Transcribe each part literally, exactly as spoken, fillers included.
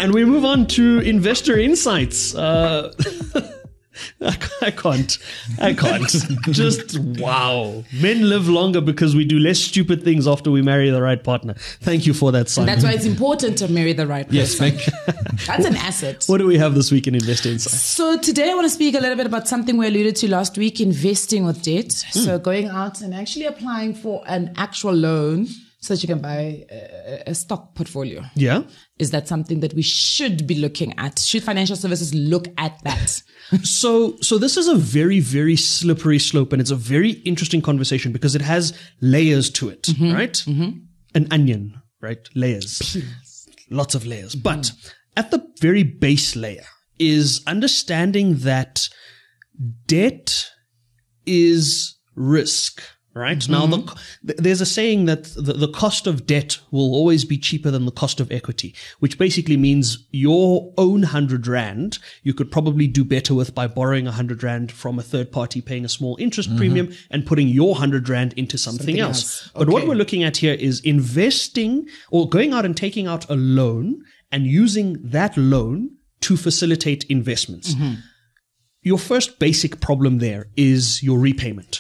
And we move on to investor insights. Uh, I, I can't. I can't. Just wow. Men live longer because we do less stupid things after we marry the right partner. Thank you for that, Simon. And that's why it's important to marry the right person. Yes, thank you. That's an asset. What do we have this week in Investor Insights? So today I want to speak a little bit about something we alluded to last week, investing with debt. Mm. So going out and actually applying for an actual loan so that you can buy a, a stock portfolio. Yeah. Is that something that we should be looking at? Should financial services look at that? So, so this is a very, very slippery slope, and it's a very interesting conversation because it has layers to it, mm-hmm. right? Mm-hmm. An onion, right? Layers. Peels. Lots of layers. Mm-hmm. But at the very base layer is understanding that debt is risk. Right? Mm-hmm. Now, the, there's a saying that the, the cost of debt will always be cheaper than the cost of equity, which basically means your own hundred rand, you could probably do better with by borrowing a hundred rand from a third party, paying a small interest mm-hmm. premium and putting your hundred rand into something, something else. else. But okay. what we're looking at here is investing or going out and taking out a loan and using that loan to facilitate investments. Mm-hmm. Your first basic problem there is your repayment.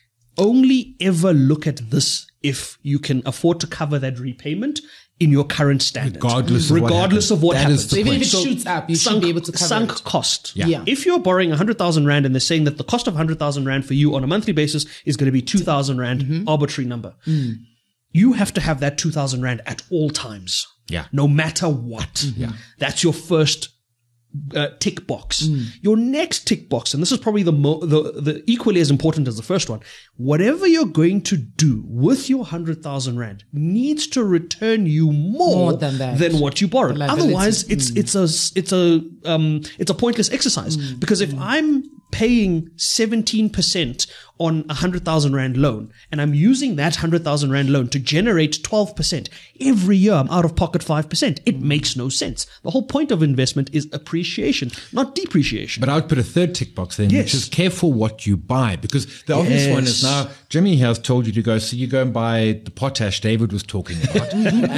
Only ever look at this if you can afford to cover that repayment in your current standard. Regardless, Regardless of what happens. Of what happens. So even if it so shoots up, you sunk, should be able to cover sunk it. Sunk cost. Yeah. yeah. If you're borrowing one hundred thousand rand and they're saying that the cost of one hundred thousand rand for you on a monthly basis is going to be two thousand rand, mm-hmm. arbitrary number. Mm. You have to have that two thousand rand at all times. Yeah. No matter what. Mm-hmm. Yeah. That's your first Uh, tick box. Mm. Your next tick box, and this is probably the, mo- the the equally as important as the first one. Whatever you're going to do with your hundred thousand rand needs to return you more, more than, that. than what you borrowed. Otherwise, it's mm. it's a it's a um it's a pointless exercise mm. because if mm. I'm paying seventeen percent on a hundred thousand rand loan and I'm using that hundred thousand rand loan to generate twelve percent every year, I'm out of pocket five percent. It mm. makes no sense. The whole point of investment is appreciation, not depreciation. But I would put a third tick box then, yes. which is careful what you buy, because the yes. obvious one is now Jimmy has told you to go, so you go and buy the potash David was talking about,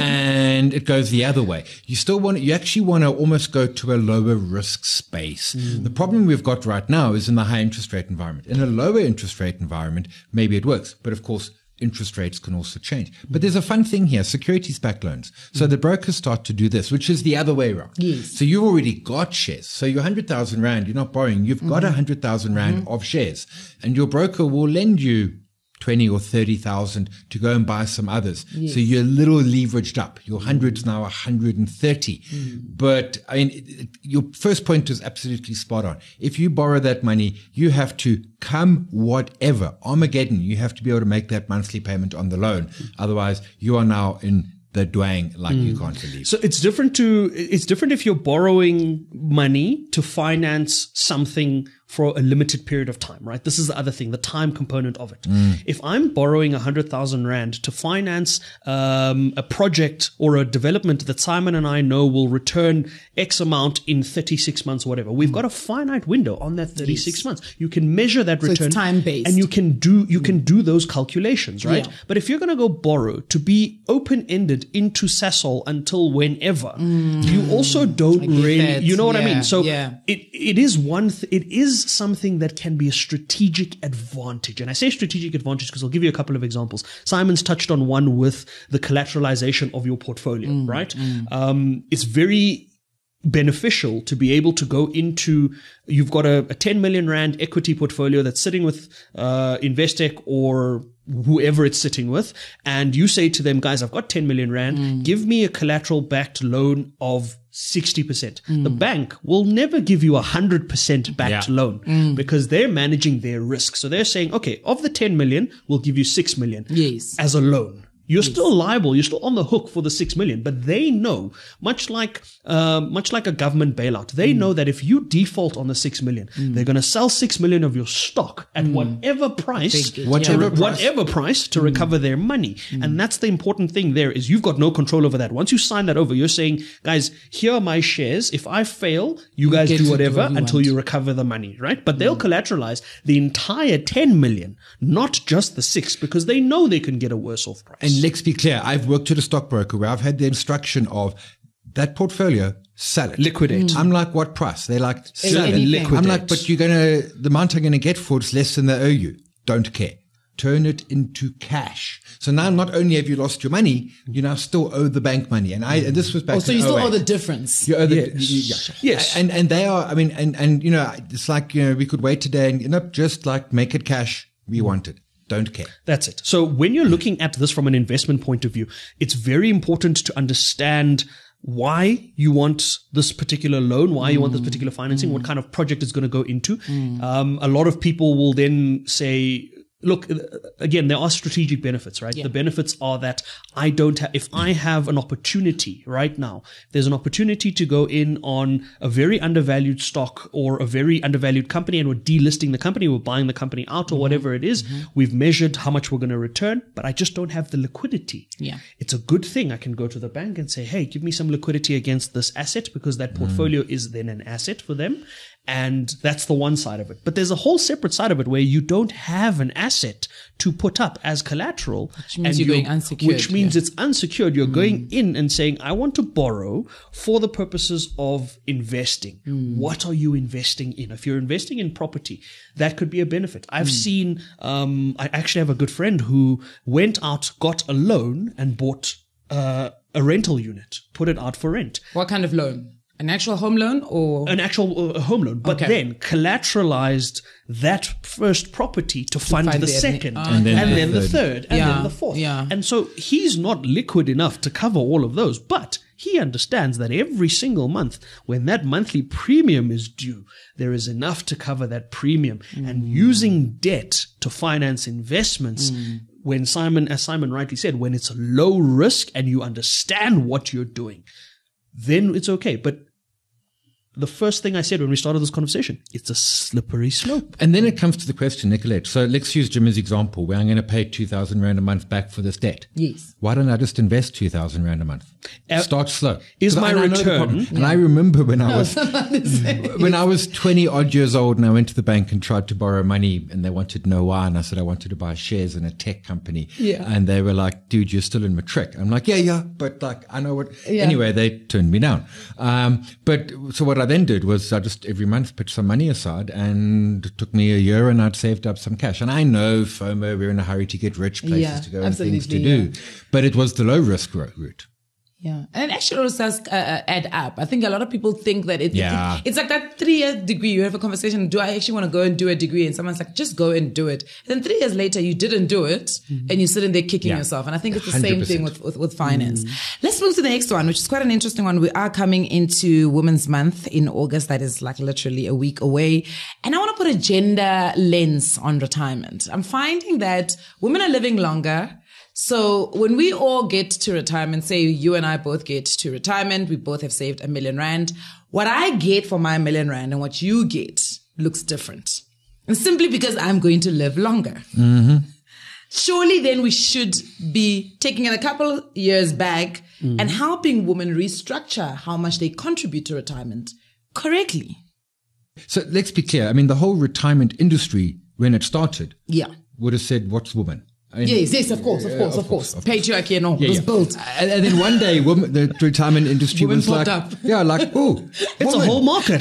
and it goes the other way. You still want, you actually want to almost go to a lower risk space. Mm. The problem we've got right now is in the high interest rate environment. In a lower interest rate environment, maybe it works, but of course, interest rates can also change. But there's a fun thing here, securities-backed loans. So the brokers start to do this, which is the other way around. Yes. So you've already got shares. So your one hundred thousand rand, you're not borrowing, you've mm-hmm. got one hundred thousand rand mm-hmm. of shares. And your broker will lend you twenty or thirty thousand to go and buy some others. Yes. So you're a little leveraged up. Your hundred's now one hundred thirty. Mm. But I mean, it, it, your first point is absolutely spot on. If you borrow that money, you have to come whatever, Armageddon, you have to be able to make that monthly payment on the loan. Mm. Otherwise, you are now in the dwang like mm. you can't believe. So it's different to, it's different if you're borrowing money to finance something for a limited period of time, right? This is the other thing, the time component of it. Mm. If I'm borrowing one hundred thousand rand to finance um, a project or a development that Simon and I know will return X amount in thirty-six months or whatever, we've mm. got a finite window on that thirty-six yes. months. You can measure that so return. It's time-based. And you can do, you mm. can do those calculations, right? Yeah. But if you're going to go borrow to be open-ended into Sasol until whenever, mm. you also don't really, that. you know what yeah. I mean? So yeah. it, it is one, th- it is something that can be a strategic advantage. And I say strategic advantage because I'll give you a couple of examples. Simon's touched on one with the collateralization of your portfolio, mm, right? Mm. Um, it's very beneficial to be able to go into, you've got a, a ten million rand equity portfolio that's sitting with uh, Investec or whoever it's sitting with, and you say to them, guys, I've got ten million rand, mm. give me a collateral backed loan of sixty percent. Mm. The bank will never give you a one hundred percent backed yeah. loan mm. because they're managing their risk. So they're saying, okay, of the ten million, we'll give you six million yes. as a loan. You're yes. still liable. You're still on the hook for the six million, but they know, much like, uh, much like a government bailout, they mm. know that if you default on the six million, mm. they're going to sell six million of your stock at mm. whatever price, whatever, to, price. whatever price to mm. recover their money. Mm. And that's the important thing there is you've got no control over that. Once you sign that over, you're saying, guys, here are my shares. If I fail, you, you guys do whatever do you until want. you recover the money, right? But mm. they'll collateralize the entire ten million, not just the six, because they know they can get a worse off price. And let's be clear, I've worked at a stockbroker where I've had the instruction of that portfolio sell it. Liquidate. I'm like, what price? They're like, sell it. Anything. I'm like, but you're going to, the amount I'm going to get for it's less than they owe you. Don't care. Turn it into cash. So now not only have you lost your money, you now still owe the bank money. And I, and this was back Oh, so in you still oh eight. owe the difference. You owe the, Yes. yeah. Yes. And, and they are, I mean, and, and, you know, it's like, you know, we could wait today and, you know, just like make it cash. We want it. Don't care. That's it. So when you're looking at this from an investment point of view, it's very important to understand why you want this particular loan, why you want this particular financing, what kind of project it's going to go into. Um, a lot of people will then say, look, again, there are strategic benefits, right? Yeah. The benefits are that I don't have, if I have an opportunity right now, there's an opportunity to go in on a very undervalued stock or a very undervalued company and we're delisting the company, we're buying the company out or whatever it is. Mm-hmm. We've measured how much we're going to return, but I just don't have the liquidity. Yeah. It's a good thing. I can go to the bank and say, hey, give me some liquidity against this asset because that portfolio mm. is then an asset for them. And that's the one side of it. But there's a whole separate side of it where you don't have an asset to put up as collateral. Which means and you're going unsecured. Which means yeah. it's unsecured. You're mm. going in and saying, I want to borrow for the purposes of investing. Mm. What are you investing in? If you're investing in property, that could be a benefit. I've mm. seen, um, I actually have a good friend who went out, got a loan and bought uh, a rental unit, put it out for rent. What kind of loan? An actual home loan or? An actual uh, home loan, but okay. then collateralized that first property to, to fund the, the second, oh, and okay. then, and the then the third. third, and yeah. then the fourth. Yeah. And so he's not liquid enough to cover all of those, but he understands that every single month when that monthly premium is due, there is enough to cover that premium. Mm. And using debt to finance investments, mm. when Simon, as Simon rightly said, when it's low risk and you understand what you're doing, then it's okay. But the first thing I said when we started this conversation, it's a slippery slope. And then it comes to the question, Nicolette. So let's use Jimmy's example where I'm going to pay two thousand rand a month back for this debt. Yes. Why don't I just invest two thousand rand a month? Uh, Start slow. Is my I, I return. yeah. And I remember when I was, when I was twenty odd years old and I went to the bank and tried to borrow money and they wanted to know why. And I said, I wanted to buy shares in a tech company. Yeah. And they were like, dude, you're still in matric. I'm like, yeah, yeah, but like, I know what, yeah. anyway, they turned me down. Um, but so what I then did was I just every month put some money aside, and it took me a year and I'd saved up some cash. And I know FOMO, we're in a hurry to get rich, places yeah, to go and things to yeah. do, but it was the low risk route. Yeah. And it actually also does uh, add up. I think a lot of people think that it, Yeah. it, it's like that three year degree. You have a conversation. Do I actually want to go and do a degree? And someone's like, just go and do it. And then three years later, you didn't do it and you're sitting there kicking Yeah. yourself. And I think it's the one hundred same percent. thing with, with, with finance. Mm. Let's move to the next one, which is quite an interesting one. We are coming into Women's Month in August. That is like literally a week away. And I want to put a gender lens on retirement. I'm finding that women are living longer. So when we all get to retirement, say you and I both get to retirement, we both have saved a million rand. What I get for my million rand and what you get looks different. And simply because I'm going to live longer. Mm-hmm. Surely then we should be taking it a couple years back mm-hmm. and helping women restructure how much they contribute to retirement correctly. So let's be clear. I mean, the whole retirement industry, when it started, yeah, would have said, what's woman? I mean, yes, yes, of course, of course, of course. Of course. Patriarchy and all yeah, was yeah. built. And, and then one day, woman, the retirement industry Women was like, popped up. yeah, like, oh, it's woman. A whole market.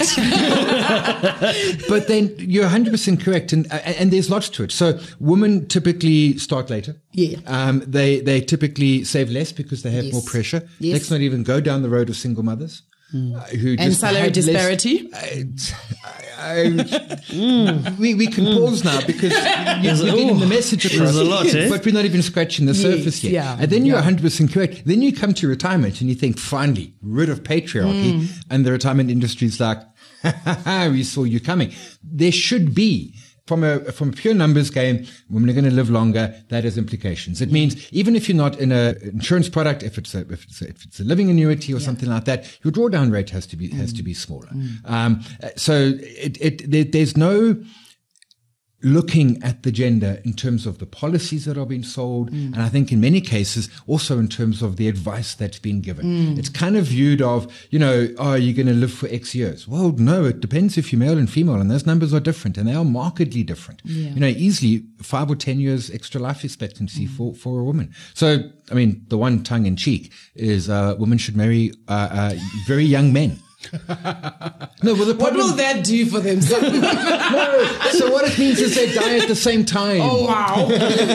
But then you're one hundred percent correct. And, and there's lots to it. So women typically start later. Yeah. Um, they, they typically save less because they have Yes. more pressure. Yes. Let's not even go down the road of single mothers. Mm. Uh, who and just salary had disparity. Less, I, I, mm. we, we can pause now because you're, you're getting the message across. There's a lot, eh? But we're not even scratching the Yes, surface yet. yeah, and then you're yeah. one hundred percent correct. Then you come to retirement and you think, finally, rid of patriarchy. Mm. And the retirement industry is like, ha, ha, ha, we saw you coming. There should be. From a from a pure numbers game, women are going to live longer. That has implications. It yeah. means even if you're not in an insurance product, if it's a if it's a, if it's a living annuity or yeah. something like that, your drawdown rate has to be has mm. to be smaller. Mm. Um, so it, it there, there's no. looking at the gender in terms of the policies that are being sold, mm. and I think in many cases also in terms of the advice that's been given. Mm. It's kind of viewed of, you know, oh, you're going to live for X years. Well, no, it depends if you're male and female, and those numbers are different, and they are markedly different. Yeah. You know, easily five or ten years extra life expectancy mm. for, for a woman. So, I mean, the one tongue in cheek is uh, women should marry uh, uh, very young men. No, well, the what will that do for them? No, so what it means is they die at the same time. Oh, wow.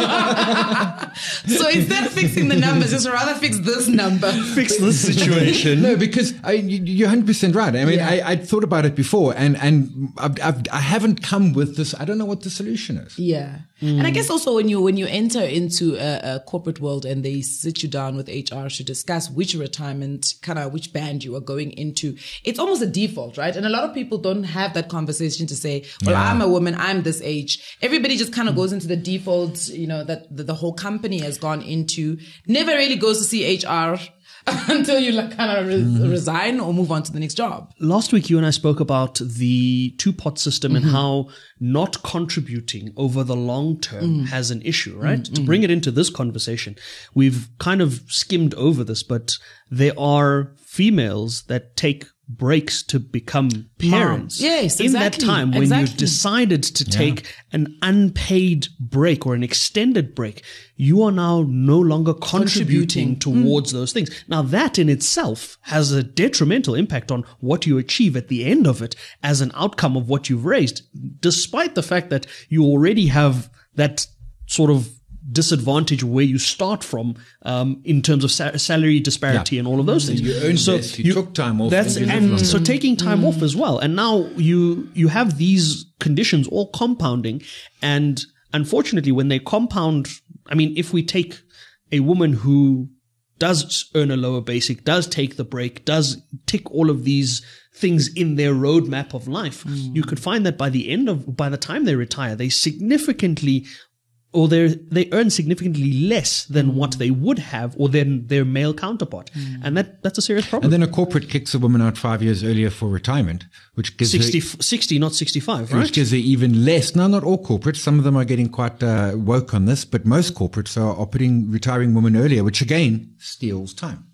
So instead of fixing the numbers, just rather fix this number. Fix this situation. No, because I, you, you're one hundred percent right. I mean, yeah. I, I'd thought about it before, and, and I've, I've, I haven't come with this. I don't know what the solution is. Yeah. Mm. And I guess also when you when you enter into a, a corporate world and they sit you down with H R to discuss which retirement, kind of which band you are going into, it's almost a default, right? And a lot of people don't have that conversation to say, well, yeah. I'm a woman, I'm this age. Everybody just kind of mm. goes into the default, you know, that the, the whole company has gone into, never really goes to see H R until you like kind of re- mm-hmm. resign or move on to the next job. Last week, you and I spoke about the two-pot system mm-hmm. and how not contributing over the long term mm-hmm. has an issue, right? Mm-hmm. To bring it into this conversation, we've kind of skimmed over this, but there are females that take breaks to become parents. Mom. Yes, in exactly. that time when exactly. you've decided to yeah. take an unpaid break or an extended break, you are now no longer contributing, contributing. towards mm. those things. Now that in itself has a detrimental impact on what you achieve at the end of it as an outcome of what you've raised, despite the fact that you already have that sort of disadvantage where you start from um, in terms of sa- salary disparity yeah. and all of those things. You earned so this, you, you took time off. That's, and, and so taking time mm. off as well. And now you you have these conditions all compounding. And unfortunately, when they compound, I mean, if we take a woman who does earn a lower basic, does take the break, does tick all of these things in their roadmap of life, mm. you could find that by the end of, by the time they retire, they significantly or they they earn significantly less than mm. what they would have or than their male counterpart. Mm. And that that's a serious problem. And then a corporate kicks a woman out five years earlier for retirement, which gives sixty, her... sixty, not sixty-five, right? Which gives her even less. No, not all corporates. Some of them are getting quite uh, woke on this, but most corporates are, are putting retiring women earlier, which again steals time.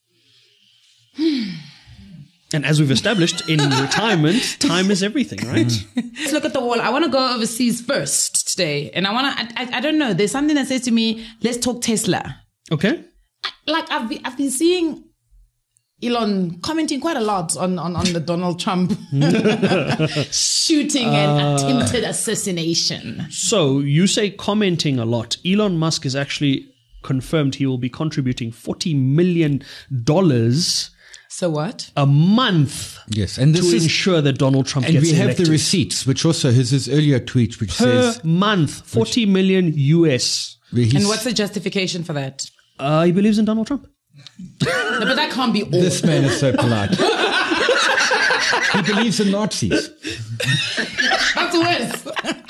And as we've established, in retirement, time is everything, right? Let's look at the wall. I want to go overseas first today. And I want to, I, I don't know, there's something that says to me, let's talk Tesla. Okay. Like, I've been, I've been seeing Elon commenting quite a lot on, on, on the Donald Trump shooting and uh, attempted assassination. So you say commenting a lot. Elon Musk has actually confirmed he will be contributing forty million dollars So what? A month. Yes, and this to is, ensure that Donald Trump and gets we have elected. the receipts, which also his, his earlier tweet, which per says month, forty million U S. And what's the justification for that? Uh, he believes in Donald Trump. No, but that can't be all. This man is so polite. He believes in Nazis. That's worse.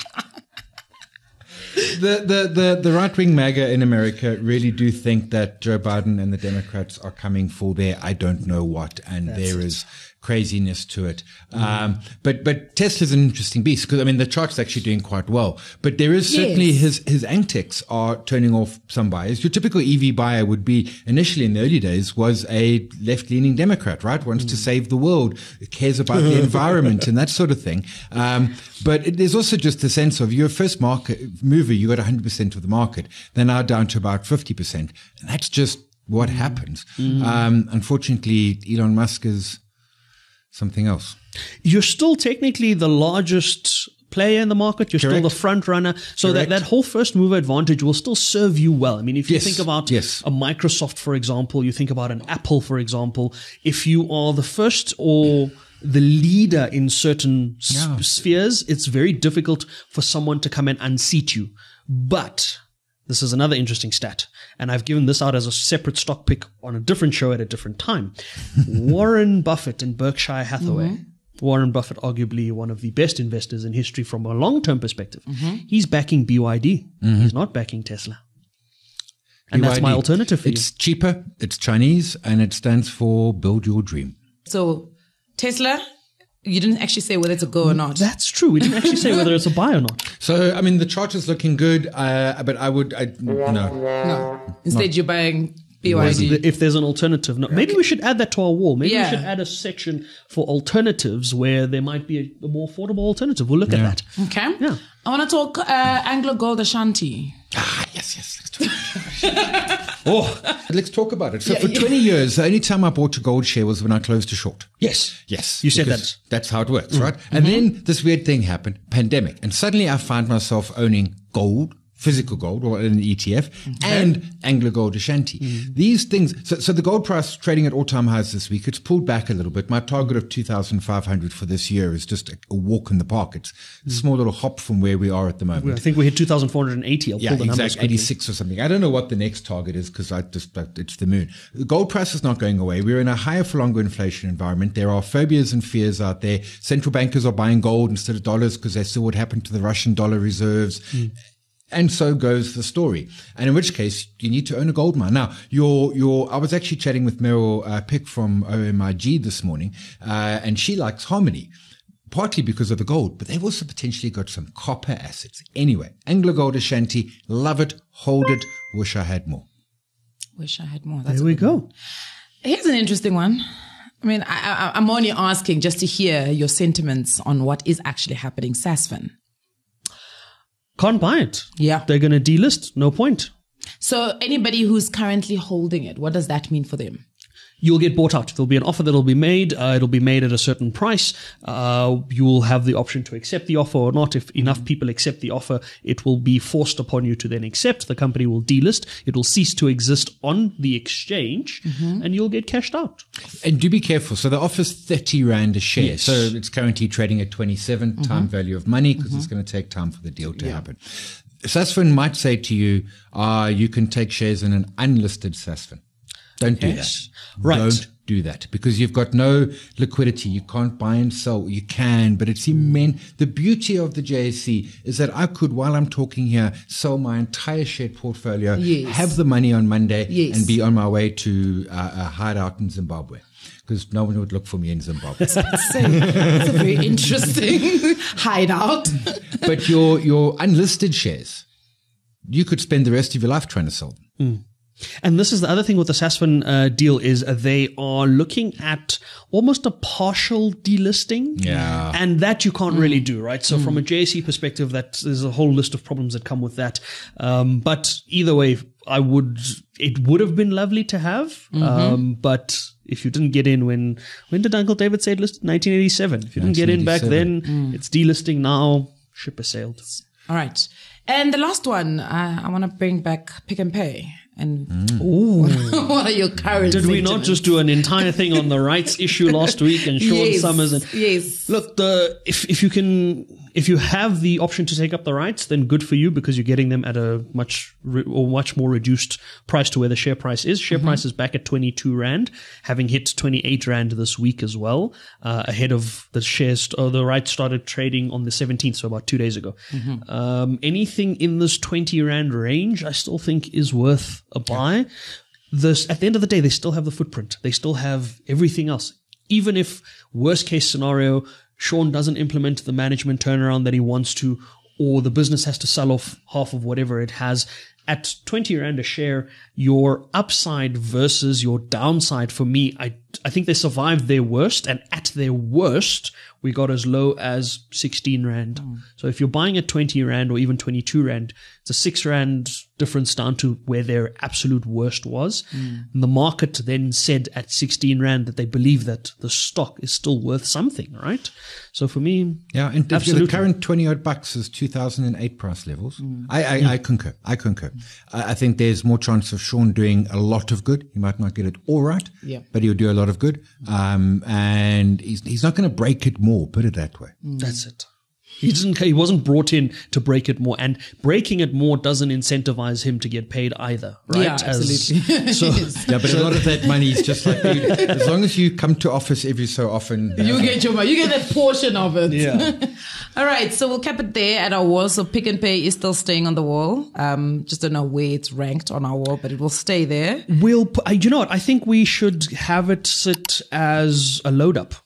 The, the, the, the right-wing MAGA in America really do think that Joe Biden and the Democrats are coming for their I don't know what, and That's there it. is craziness to it. Mm. Um, but, but Tesla's an interesting beast because, I mean, the chart's actually doing quite well. But there is certainly yes. his, his antics are turning off some buyers. Your typical E V buyer would be, initially in the early days, was a left-leaning Democrat, right? Wants mm. to save the world, cares about the environment and that sort of thing. Um, but it, there's also just the sense of you're a first market mover, you got one hundred percent of the market. They're now down to about fifty percent. And that's just what mm. happens. Mm. Um, unfortunately, Elon Musk is something else. You're still technically the largest player in the market. You're Correct. still the front runner. So that, that whole first mover advantage will still serve you well. I mean, if you yes. think about yes. a Microsoft, for example, you think about an Apple, for example, if you are the first or the leader in certain yeah. s- spheres, it's very difficult for someone to come and unseat you. But this is another interesting stat, and I've given this out as a separate stock pick on a different show at a different time. Warren Buffett and Berkshire Hathaway. Mm-hmm. Warren Buffett, arguably one of the best investors in history from a long-term perspective. Mm-hmm. He's backing B Y D. Mm-hmm. He's not backing Tesla. And B Y D, that's my alternative for it's you. It's cheaper, it's Chinese, and it stands for Build Your Dream. So Tesla You didn't actually say whether it's a go or not. That's true. We didn't actually say whether it's a buy or not. So, I mean, the chart is looking good, uh, but I would, I, no. No. Instead, you're buying B Y D. If there's an alternative. No, maybe we should add that to our wall. Maybe Yeah. we should add a section for alternatives where there might be a, a more affordable alternative. We'll look Yeah. at that. Okay. Yeah. I want to talk uh, Anglo Gold Ashanti. Ah, yes, yes. Let's talk. oh, let's talk about it. So for twenty years, the only time I bought a gold share was when I closed a short. Yes. Yes. You said because that. That's how it works, right? And then this weird thing happened, pandemic. And suddenly I found myself owning gold, physical gold, or an E T F, and Anglo Gold Ashanti. These things, so, so the gold price trading at all-time highs this week. It's pulled back a little bit. My target of two thousand five hundred for this year is just a, a walk in the park. It's a small little hop from where we are at the moment. I think we hit two thousand four hundred eighty. I'll Yeah, pull the numbers exactly. quickly. eighty-six or something. I don't know what the next target is because I just, it's the moon. The gold price is not going away. We're in a higher for longer inflation environment. There are phobias and fears out there. Central bankers are buying gold instead of dollars because they saw what happened to the Russian dollar reserves. Mm. And so goes the story. And in which case, you need to own a gold mine. Now, your, your, I was actually chatting with Meryl uh, Pick from O M I G this morning, uh, and she likes Harmony, partly because of the gold, but they've also potentially got some copper assets. Anyway, Anglo Gold Ashanti, love it, hold it, wish I had more. Wish I had more. That's There we go. One. Here's an interesting one. I mean, I, I, I'm only asking just to hear your sentiments on what is actually happening. Sasfin. Can't buy it. Yeah. They're going to delist. No point. So anybody who's currently holding it, what does that mean for them? You'll get bought out. There'll be an offer that'll be made. Uh, it'll be made at a certain price. Uh, you will have the option to accept the offer or not. If enough people accept the offer, it will be forced upon you to then accept. The company will delist. It will cease to exist on the exchange, mm-hmm. and you'll get cashed out. And do be careful. So the offer's thirty rand a share. Yes. So it's currently trading at twenty-seven mm-hmm. time value of money because mm-hmm. it's going to take time for the deal to yeah. happen. Sasfin might say to you, uh, you can take shares in an unlisted Sasfin. Don't do Yes. that. Right. Don't do that because you've got no liquidity. You can't buy and sell. You can, but it's immense. The beauty of the J S C is that I could, while I'm talking here, sell my entire share portfolio, yes. have the money on Monday, yes. and be on my way to uh, a hideout in Zimbabwe. Because no one would look for me in Zimbabwe. That's a very interesting hideout. But your your unlisted shares, you could spend the rest of your life trying to sell them. Mm. And this is the other thing with the Sasfin uh, deal is uh, they are looking at almost a partial delisting. Yeah. And that you can't mm. really do, right? So mm. from a J S C perspective, that there's a whole list of problems that come with that. Um, but either way, I would, it would have been lovely to have. Mm-hmm. Um, but if you didn't get in when, when did Uncle David say it listed? nineteen eighty-seven. If you didn't get in back then, mm. it's delisting now. Ship has sailed. All right. And the last one, uh, I want to bring back Pick and Pay. And mm. Ooh. What are your current Did we sentiments? not just do an entire thing on the rights issue last week and Sean yes, Summers? And yes. Look, the if if you can if you have the option to take up the rights, then good for you because you're getting them at a much re, or much more reduced price to where the share price is. Share mm-hmm. price is back at twenty-two rand, having hit twenty-eight rand this week as well, uh, ahead of the shares. Or the rights started trading on the seventeenth, so about two days ago. Mm-hmm. Um, anything in this twenty rand range, I still think is worth a buy. Yeah. This, at the end of the day, they still have the footprint. They still have everything else. Even if worst case scenario, Sean doesn't implement the management turnaround that he wants to, or the business has to sell off half of whatever it has. At twenty rand a share, your upside versus your downside for me, I, I think they survived their worst, and at their worst, we got as low as sixteen rand. Mm. So if you're buying at twenty rand or even twenty-two rand, it's a six rand difference down to where their absolute worst was. Mm. And the market then said at sixteen rand that they believe that the stock is still worth something, right? So for me, yeah, and absolutely. The current twenty odd bucks is two thousand eight price levels. Mm. I, I, mm. I concur. I concur. Mm. I, I think there's more chance of Sean doing a lot of good. He might not get it all right, yeah. but he'll do a lot of good. Um, and he's, he's not going to break it more, put it that way. Mm. That's it. He didn't. He wasn't brought in to break it more, and breaking it more doesn't incentivize him to get paid either, right? Yeah, absolutely. As, so, yeah, but a lot of that money is just like you, as long as you come to office every so often, you get your money. You get that portion of it. Yeah. All right, so we'll cap it there at our wall. So Pick and Pay is still staying on the wall. Um, just don't know where it's ranked on our wall, but it will stay there. We'll. You know what? I think we should have it sit as a load up.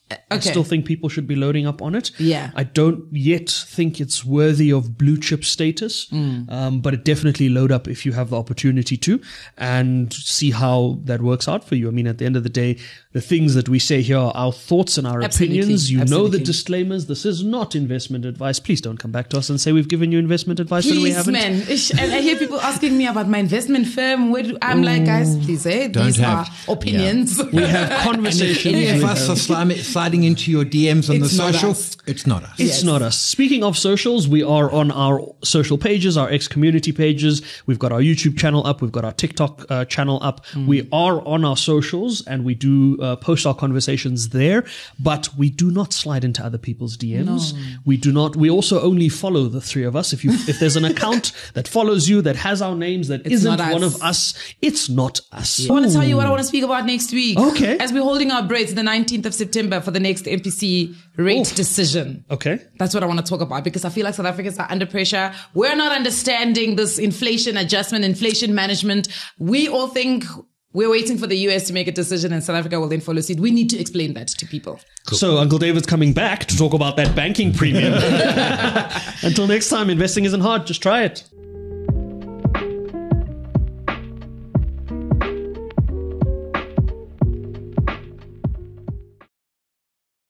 I Okay. still think people should be loading up on it. Yeah. I don't yet think it's worthy of blue chip status, Mm. um, but it definitely load up if you have the opportunity to and see how that works out for you. I mean, at the end of the day, the things that we say here are our thoughts and our Absolutely. opinions. You know Absolutely. the disclaimers. This is not investment advice. Please don't come back to us and say we've given you investment advice when we Please, haven't. man. Ish, and I hear people asking me about my investment firm. Where do, I'm like, guys, please, eh? Don't These have- are opinions. We have conversations. Any we of us have- are sliding, sliding into your D Ms on It's the not social. us. It's not us. It's Yes. not us. Speaking of socials, we are on our social pages, our X community pages. We've got our YouTube channel up. We've got our TikTok uh, channel up. Mm. We are on our socials and we do uh, post our conversations there, but we do not slide into other people's D Ms. We do not. We also only follow the three of us. If you, if there's an account that follows you that has our names that It's isn't not one us. of us, it's not us. I want to tell you what I want to speak about next week. Okay. As we're holding our breath the nineteenth of September for the next M P C rate Oh. decision. Okay. That's what I want to talk about because I feel like South Africans are under pressure. We're not understanding this inflation adjustment, inflation management. We all think we're waiting for the U S to make a decision and South Africa will then follow suit. We need to explain that to people. So Uncle David's coming back to talk about that banking premium. Until next time, investing isn't hard. Just try it.